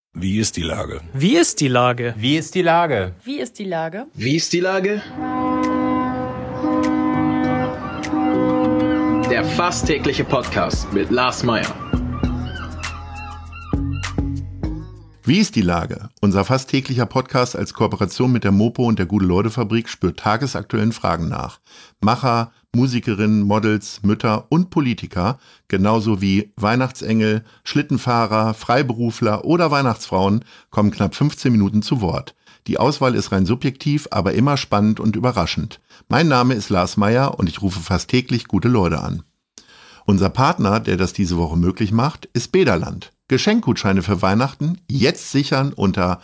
Wie ist die Lage? Wie ist die Lage? Wie ist die Lage? Wie ist die Lage? Wie ist die Lage? Der fast tägliche Podcast mit Lars Meyer. Wie ist die Lage? Unser fast täglicher Podcast als Kooperation mit der Mopo und der Gute-Leute-Fabrik spürt tagesaktuellen Fragen nach. Macher, Musikerinnen, Models, Mütter und Politiker, genauso wie Weihnachtsengel, Schlittenfahrer, Freiberufler oder Weihnachtsfrauen, kommen knapp 15 Minuten zu Wort. Die Auswahl ist rein subjektiv, aber immer spannend und überraschend. Mein Name ist Lars Meyer und ich rufe fast täglich gute Leute an. Unser Partner, der das diese Woche möglich macht, ist Bederland. Geschenkgutscheine für Weihnachten jetzt sichern unter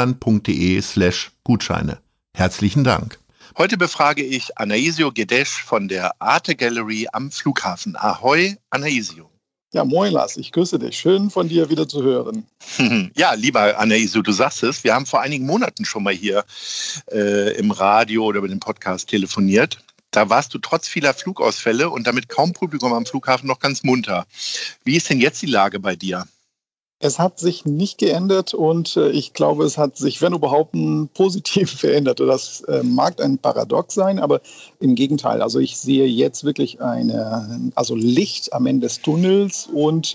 bederland.de/Gutscheine. Herzlichen Dank. Heute befrage ich Anaisio Gedesch von der Arte Gallery am Flughafen. Ahoi, Anaisio. Ja, moin Lars, ich grüße dich. Schön von dir wieder zu hören. Ja, lieber Anaisio, du sagst es, wir haben vor einigen Monaten schon mal hier im Radio oder über den Podcast telefoniert. Da warst du trotz vieler Flugausfälle und damit kaum Publikum am Flughafen noch ganz munter. Wie ist denn jetzt die Lage bei dir? Es hat sich nicht geändert und ich glaube, es hat sich, wenn überhaupt, positiv verändert. Das mag ein Paradox sein, aber im Gegenteil. Also ich sehe jetzt wirklich Licht am Ende des Tunnels und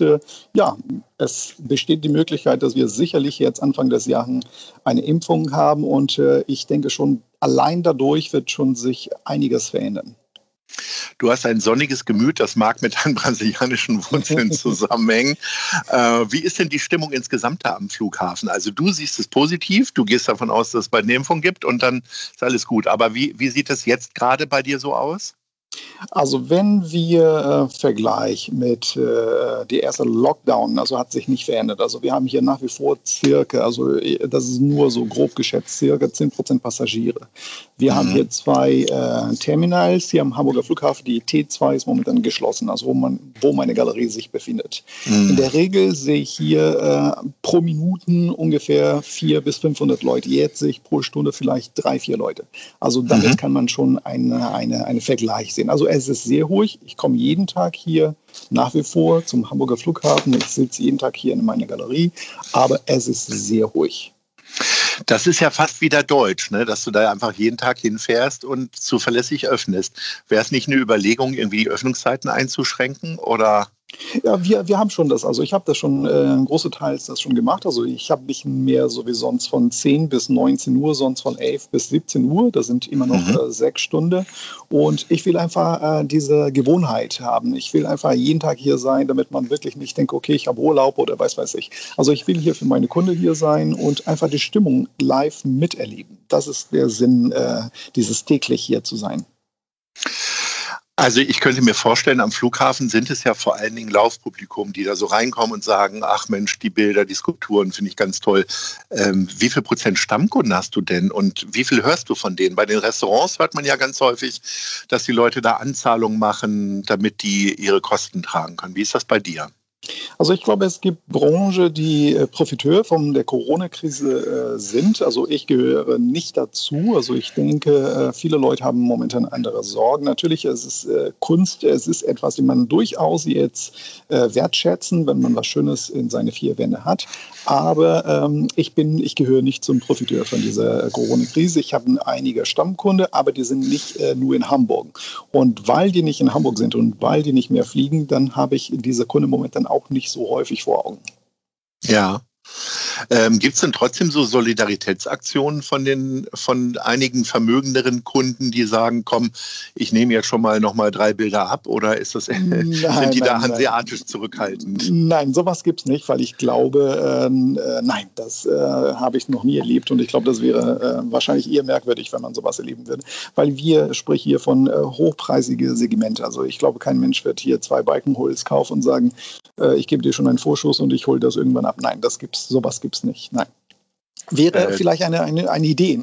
es besteht die Möglichkeit, dass wir sicherlich jetzt Anfang des Jahres eine Impfung haben und ich denke schon, allein dadurch wird schon sich einiges verändern. Du hast ein sonniges Gemüt, das mag mit deinen brasilianischen Wurzeln zusammenhängen. Wie ist denn die Stimmung insgesamt da am Flughafen? Also du siehst es positiv, du gehst davon aus, dass es bald eine Impfung gibt und dann ist alles gut. Aber wie sieht es jetzt gerade bei dir so aus? Also wenn wir vergleichen mit der erste Lockdown, also hat sich nicht verändert. Also wir haben hier nach wie vor das ist nur so grob geschätzt, circa 10% Passagiere. Wir haben hier zwei Terminals hier am Hamburger Flughafen. Die T2 ist momentan geschlossen, also wo meine Galerie sich befindet. In der Regel sehe ich hier pro Minuten ungefähr 400 bis 500 Leute. Jetzt sehe ich pro Stunde vielleicht 3-4 Leute. Also damit kann man schon einen Vergleich sehen. Also es ist sehr ruhig. Ich komme jeden Tag hier nach wie vor zum Hamburger Flughafen. Ich sitze jeden Tag hier in meiner Galerie, aber es ist sehr ruhig. Das ist ja fast wieder deutsch, ne? Dass du da einfach jeden Tag hinfährst und zuverlässig öffnest. Wäre es nicht eine Überlegung, irgendwie die Öffnungszeiten einzuschränken oder? Ja, wir haben schon das. Also ich habe das schon, große Teils das schon gemacht. Also ich habe nicht mehr so wie sonst von 10 bis 19 Uhr, sonst von 11 bis 17 Uhr. Das sind immer noch 6 Stunden. Und ich will einfach diese Gewohnheit haben. Ich will einfach jeden Tag hier sein, damit man wirklich nicht denkt, okay, ich habe Urlaub oder weiß ich. Also ich will hier für meine Kunden hier sein und einfach die Stimmung live miterleben. Das ist der Sinn, dieses täglich hier zu sein. Also ich könnte mir vorstellen, am Flughafen sind es ja vor allen Dingen Laufpublikum, die da so reinkommen und sagen, ach Mensch, die Bilder, die Skulpturen finde ich ganz toll. Wie viel Prozent Stammkunden hast du denn und wie viel hörst du von denen? Bei den Restaurants hört man ja ganz häufig, dass die Leute da Anzahlungen machen, damit die ihre Kosten tragen können. Wie ist das bei dir? Also ich glaube, es gibt Branchen, die Profiteur von der Corona-Krise sind. Also ich gehöre nicht dazu. Also ich denke, viele Leute haben momentan andere Sorgen. Natürlich, es ist Kunst, es ist etwas, die man durchaus jetzt wertschätzen, wenn man was Schönes in seine 4 Wände hat. Aber ich gehöre nicht zum Profiteur von dieser Corona-Krise. Ich habe einige Stammkunden, aber die sind nicht nur in Hamburg. Und weil die nicht in Hamburg sind und weil die nicht mehr fliegen, dann habe ich diese Kunden momentan auch nicht so häufig vor Augen. Ja. Gibt es denn trotzdem so Solidaritätsaktionen von einigen vermögenderen Kunden, die sagen, komm, ich nehme jetzt schon mal noch mal 3 Bilder ab, oder ist das, sind die da hanseatisch zurückhaltend? Nein, sowas gibt es nicht, weil ich glaube, nein, das habe ich noch nie erlebt und ich glaube, das wäre wahrscheinlich eher merkwürdig, wenn man sowas erleben würde, weil wir sprechen hier von hochpreisige Segmente. Also ich glaube, kein Mensch wird hier 2 Balken Holz kaufen und sagen, ich gebe dir schon einen Vorschuss und ich hole das irgendwann ab. Nein, sowas gibt es nicht. Nein. Wäre vielleicht eine Idee.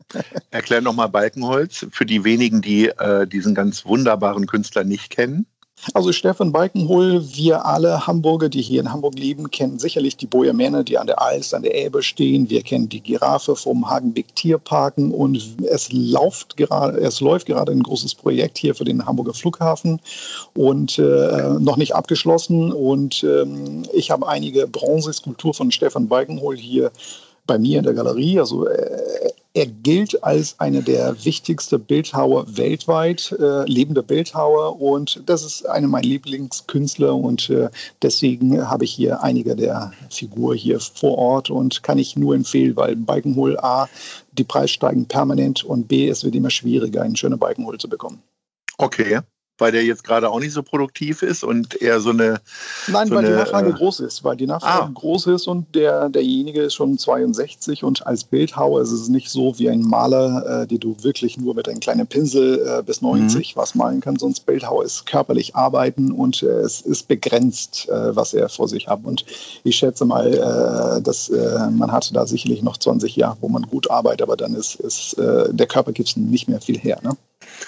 Erklär nochmal Balkenholz für die wenigen, die diesen ganz wunderbaren Künstler nicht kennen. Also Stefan Balkenhol, wir alle Hamburger, die hier in Hamburg leben, kennen sicherlich die Bojermähne, die an der Alst, an der Elbe stehen. Wir kennen die Giraffe vom Hagenbeck Tierparken und es läuft gerade ein großes Projekt hier für den Hamburger Flughafen und noch nicht abgeschlossen. Und ich habe einige Bronzeskulpturen von Stefan Balkenhol hier bei mir in der Galerie. Also er gilt als einer der wichtigsten Bildhauer weltweit, lebende Bildhauer, und das ist einer meiner Lieblingskünstler und deswegen habe ich hier einige der Figuren hier vor Ort und kann ich nur empfehlen, weil Balkenhol A, die Preise steigen permanent und B, es wird immer schwieriger, einen schönen Balkenhol zu bekommen. Okay. Weil der jetzt gerade auch nicht so produktiv ist und eher so eine... Nein, weil die Nachfrage groß ist. Weil die Nachfrage groß ist und derjenige ist schon 62 und als Bildhauer ist es nicht so wie ein Maler, die du wirklich nur mit einem kleinen Pinsel bis 90 was malen kannst. Sonst Bildhauer ist körperlich arbeiten und es ist begrenzt, was er vor sich hat. Und ich schätze mal, dass man hat da sicherlich noch 20 Jahre, wo man gut arbeitet, aber dann ist der Körper gibt es nicht mehr viel her, ne?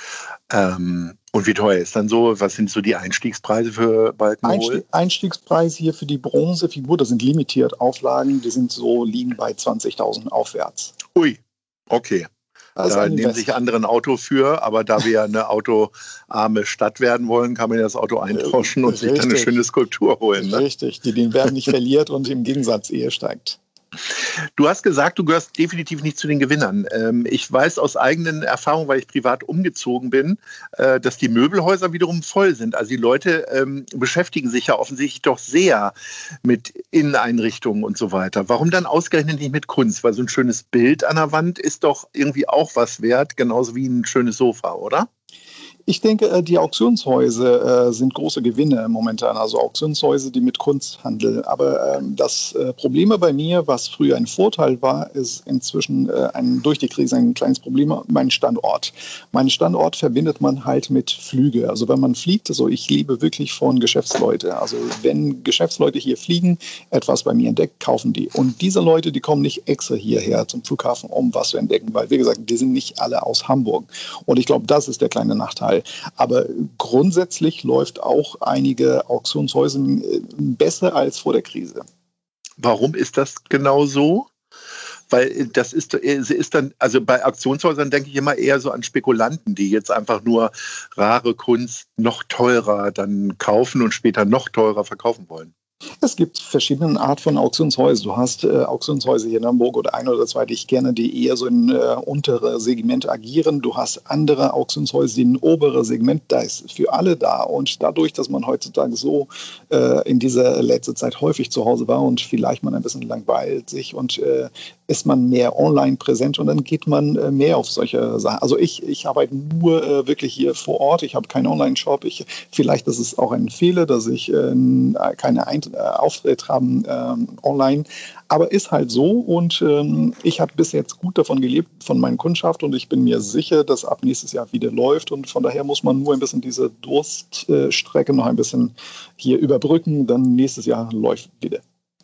Und wie teuer ist dann so? Was sind so die Einstiegspreise für Balkenhol? Einstiegspreis hier für die Bronzefigur, das sind limitiert Auflagen, die liegen bei 20.000 aufwärts. Ui, okay. Also da nehmen sich andere ein Auto für, aber da wir ja eine autoarme Stadt werden wollen, kann man das Auto eintauschen und sich dann eine schöne Skulptur holen. Ne? Richtig, die den Wert nicht verliert und im Gegensatz eher steigt. Du hast gesagt, du gehörst definitiv nicht zu den Gewinnern. Ich weiß aus eigenen Erfahrungen, weil ich privat umgezogen bin, dass die Möbelhäuser wiederum voll sind. Also die Leute beschäftigen sich ja offensichtlich doch sehr mit Inneneinrichtungen und so weiter. Warum dann ausgerechnet nicht mit Kunst? Weil so ein schönes Bild an der Wand ist doch irgendwie auch was wert, genauso wie ein schönes Sofa, oder? Ich denke, die Auktionshäuser sind große Gewinner momentan, also Auktionshäuser, die mit Kunst handeln. Aber das Problem bei mir, was früher ein Vorteil war, ist inzwischen durch die Krise ein kleines Problem, mein Standort. Meinen Standort verbindet man halt mit Flüge. Also wenn man fliegt, also ich lebe wirklich von Geschäftsleuten. Also wenn Geschäftsleute hier fliegen, etwas bei mir entdeckt, kaufen die. Und diese Leute, die kommen nicht extra hierher zum Flughafen, um was zu entdecken, weil, wie gesagt, die sind nicht alle aus Hamburg. Und ich glaube, das ist der kleine Nachteil. Aber grundsätzlich läuft auch einige Auktionshäuser besser als vor der Krise. Warum ist das genau so? Weil das ist dann, also bei Auktionshäusern denke ich immer eher so an Spekulanten, die jetzt einfach nur rare Kunst noch teurer dann kaufen und später noch teurer verkaufen wollen. Es gibt verschiedene Arten von Auktionshäusern. Du hast Auktionshäuser hier in Hamburg oder ein oder zwei, die ich kenne, die eher so in untere Segmente agieren. Du hast andere Auktionshäuser, die in obere Segment, da ist für alle da. Und dadurch, dass man heutzutage so in dieser letzten Zeit häufig zu Hause war und vielleicht man ein bisschen langweilt sich und ist man mehr online präsent und dann geht man mehr auf solche Sachen. Also ich arbeite nur wirklich hier vor Ort. Ich habe keinen Online-Shop. Vielleicht ist es auch ein Fehler, dass ich keine Auftritt haben online, aber ist halt so und ich habe bis jetzt gut davon gelebt, von meiner Kundschaft und ich bin mir sicher, dass ab nächstes Jahr wieder läuft und von daher muss man nur ein bisschen diese Durststrecke noch ein bisschen hier überbrücken, dann nächstes Jahr läuft wieder.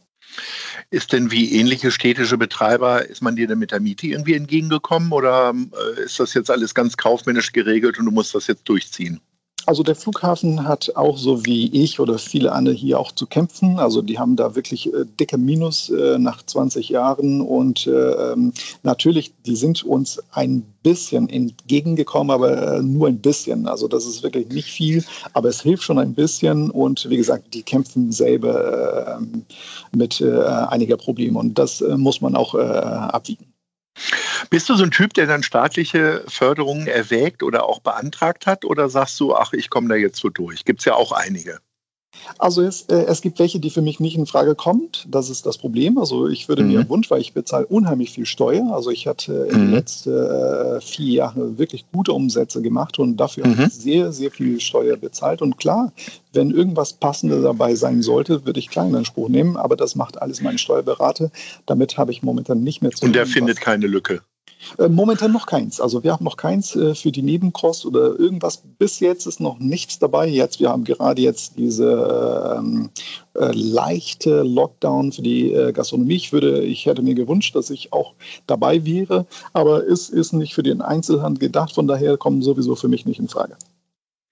Ist denn wie ähnliche städtische Betreiber, ist man dir denn mit der Miete irgendwie entgegengekommen oder ist das jetzt alles ganz kaufmännisch geregelt und du musst das jetzt durchziehen? Also der Flughafen hat auch so wie ich oder viele andere hier auch zu kämpfen. Also die haben da wirklich dicke Minus nach 20 Jahren und natürlich, die sind uns ein bisschen entgegengekommen, aber nur ein bisschen. Also das ist wirklich nicht viel, aber es hilft schon ein bisschen und wie gesagt, die kämpfen selber mit einiger Probleme und das muss man auch abwiegen. Bist du so ein Typ, der dann staatliche Förderungen erwägt oder auch beantragt hat? Oder sagst du, ach, ich komme da jetzt so durch? Gibt es ja auch einige. Also es gibt welche, die für mich nicht in Frage kommt. Das ist das Problem. Also ich würde mir wünschen, weil ich bezahle unheimlich viel Steuer. Also ich hatte in den letzten 4 Jahren wirklich gute Umsätze gemacht und dafür habe ich sehr, sehr viel Steuer bezahlt. Und klar, wenn irgendwas Passendes dabei sein sollte, würde ich kleinen Anspruch nehmen. Aber das macht alles mein Steuerberater. Damit habe ich momentan nicht mehr zu tun. Und der findet keine Lücke? Momentan noch keins. Also wir haben noch keins für die Nebenkosten oder irgendwas. Bis jetzt ist noch nichts dabei. Wir haben gerade jetzt diese leichte Lockdown für die Gastronomie. Ich hätte mir gewünscht, dass ich auch dabei wäre, aber es ist nicht für den Einzelhandel gedacht. Von daher kommen sowieso für mich nicht in Frage.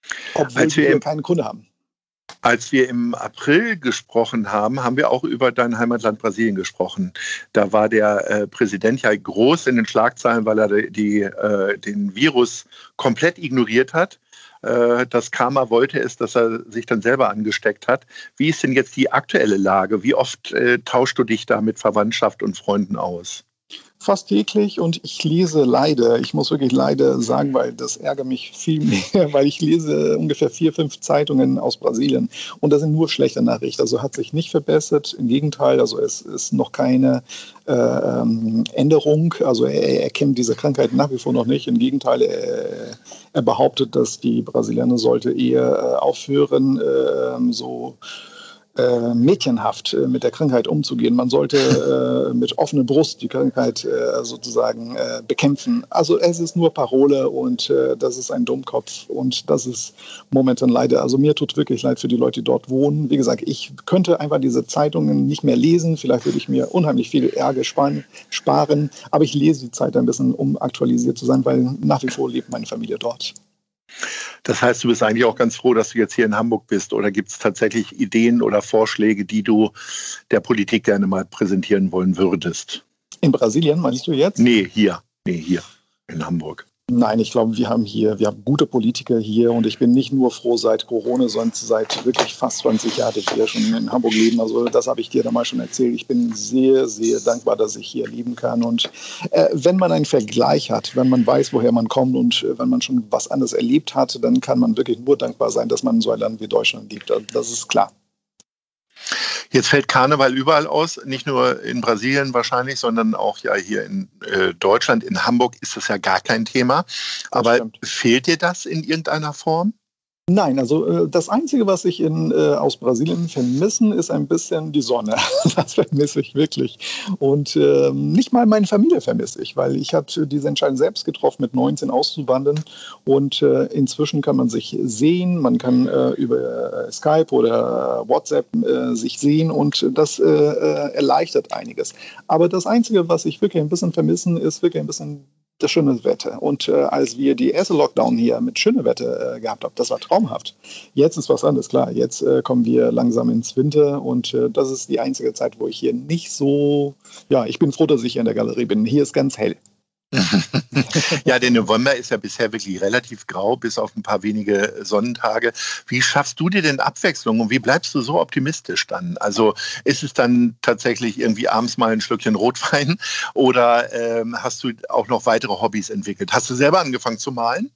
Obwohl wir keinen Kunde haben. Als wir im April gesprochen haben, haben wir auch über dein Heimatland Brasilien gesprochen. Da war der Präsident ja groß in den Schlagzeilen, weil er den Virus komplett ignoriert hat. Das Karma wollte es, dass er sich dann selber angesteckt hat. Wie ist denn jetzt die aktuelle Lage? Wie oft tauschst du dich da mit Verwandtschaft und Freunden aus? Fast täglich, und ich lese leider, ich muss wirklich leider sagen, weil das ärgert mich viel mehr, weil ich lese ungefähr 4, 5 Zeitungen aus Brasilien und das sind nur schlechte Nachrichten. Also hat sich nicht verbessert, im Gegenteil, also es ist noch keine Änderung, also er kennt diese Krankheit nach wie vor noch nicht, im Gegenteil, er behauptet, dass die Brasilianer sollte eher aufhören, mädchenhaft mit der Krankheit umzugehen. Man sollte mit offener Brust die Krankheit sozusagen bekämpfen. Also es ist nur Parole und das ist ein Dummkopf und das ist momentan leider, also mir tut wirklich leid für die Leute, die dort wohnen. Wie gesagt, ich könnte einfach diese Zeitungen nicht mehr lesen, vielleicht würde ich mir unheimlich viel Ärger sparen, aber ich lese die Zeit ein bisschen, um aktualisiert zu sein, weil nach wie vor lebt meine Familie dort. Das heißt, du bist eigentlich auch ganz froh, dass du jetzt hier in Hamburg bist, oder gibt es tatsächlich Ideen oder Vorschläge, die du der Politik gerne mal präsentieren wollen würdest? In Brasilien, meinst du jetzt? Nee, hier in Hamburg. Nein, ich glaube, wir haben gute Politiker hier und ich bin nicht nur froh seit Corona, sondern seit wirklich fast 20 Jahren hier schon in Hamburg leben. Also das habe ich dir damals schon erzählt. Ich bin sehr, sehr dankbar, dass ich hier leben kann. Und wenn man einen Vergleich hat, wenn man weiß, woher man kommt und wenn man schon was anderes erlebt hat, dann kann man wirklich nur dankbar sein, dass man in so ein Land wie Deutschland lebt. Also das ist klar. Jetzt fällt Karneval überall aus, nicht nur in Brasilien wahrscheinlich, sondern auch ja hier in Deutschland. In Hamburg ist das ja gar kein Thema. Aber fehlt dir das in irgendeiner Form? Nein, also das Einzige, was ich aus Brasilien vermissen, ist ein bisschen die Sonne. Das vermisse ich wirklich. Und nicht mal meine Familie vermisse ich, weil ich habe diese Entscheidung selbst getroffen, mit 19 auszuwandern. Und inzwischen kann man sich sehen, man kann über Skype oder WhatsApp sich sehen und das erleichtert einiges. Aber das Einzige, was ich wirklich ein bisschen vermissen, ist wirklich ein bisschen das schöne Wetter. Und als wir die erste Lockdown hier mit schönem Wetter gehabt haben, das war traumhaft. Jetzt ist was anderes, klar. Jetzt kommen wir langsam ins Winter und das ist die einzige Zeit, wo ich hier nicht so, ich bin froh, dass ich hier in der Galerie bin. Hier ist ganz hell. Ja, der November ist ja bisher wirklich relativ grau, bis auf ein paar wenige Sonnentage. Wie schaffst du dir denn Abwechslung und wie bleibst du so optimistisch dann? Also ist es dann tatsächlich irgendwie abends mal ein Schlückchen Rotwein oder hast du auch noch weitere Hobbys entwickelt? Hast du selber angefangen zu malen?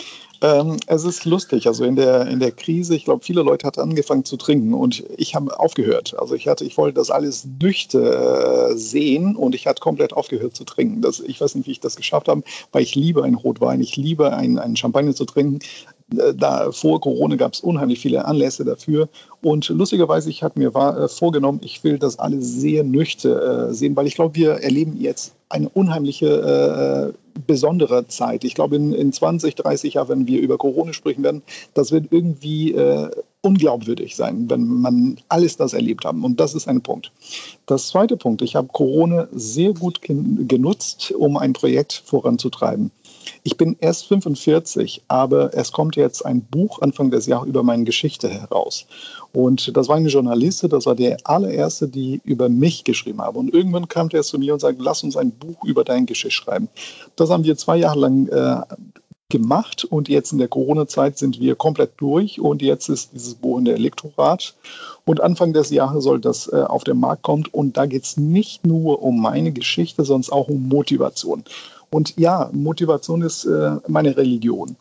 Es ist lustig, also in der Krise, ich glaube, viele Leute hatten angefangen zu trinken und ich habe aufgehört. Also ich wollte das alles nüchtern sehen und ich hatte komplett aufgehört zu trinken. Ich weiß nicht, wie ich das geschafft habe, weil ich liebe einen Rotwein, ich liebe einen Champagner zu trinken. Da vor Corona gab es unheimlich viele Anlässe dafür und lustigerweise, ich habe mir vorgenommen, ich will das alles sehr nüchtern sehen, weil ich glaube, wir erleben jetzt eine unheimliche besondere Zeit. Ich glaube, in 20, 30 Jahren, wenn wir über Corona sprechen werden, das wird irgendwie unglaubwürdig sein, wenn man alles das erlebt haben. Und das ist ein Punkt. Das zweite Punkt, ich habe Corona sehr gut genutzt, um ein Projekt voranzutreiben. Ich bin erst 45, aber es kommt jetzt ein Buch Anfang des Jahres über meine Geschichte heraus. Und das war eine Journalistin, das war der allererste, die über mich geschrieben habe. Und irgendwann kam der zu mir und sagte, lass uns ein Buch über deine Geschichte schreiben. Das haben wir 2 Jahre lang gemacht und jetzt in der Corona-Zeit sind wir komplett durch und jetzt ist dieses Buch in der Lektorat und Anfang des Jahres soll das auf den Markt kommen und da geht es nicht nur um meine Geschichte, sondern auch um Motivation. Und ja, Motivation ist meine Religion.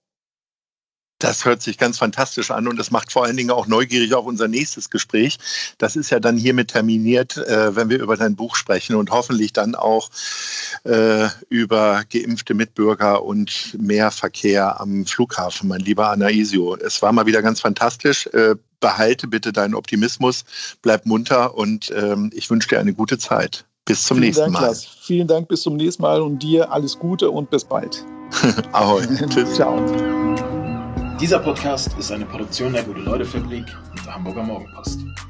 Das hört sich ganz fantastisch an und das macht vor allen Dingen auch neugierig auf unser nächstes Gespräch. Das ist ja dann hiermit terminiert, wenn wir über dein Buch sprechen und hoffentlich dann auch über geimpfte Mitbürger und mehr Verkehr am Flughafen, mein lieber Anaisio. Es war mal wieder ganz fantastisch. Behalte bitte deinen Optimismus, bleib munter und ich wünsche dir eine gute Zeit. Bis zum nächsten Mal. Lars. Vielen Dank, bis zum nächsten Mal und dir alles Gute und bis bald. Ahoi. Tschüss. Ciao. Dieser Podcast ist eine Produktion der Gute-Leute-Fabrik und der Hamburger Morgenpost.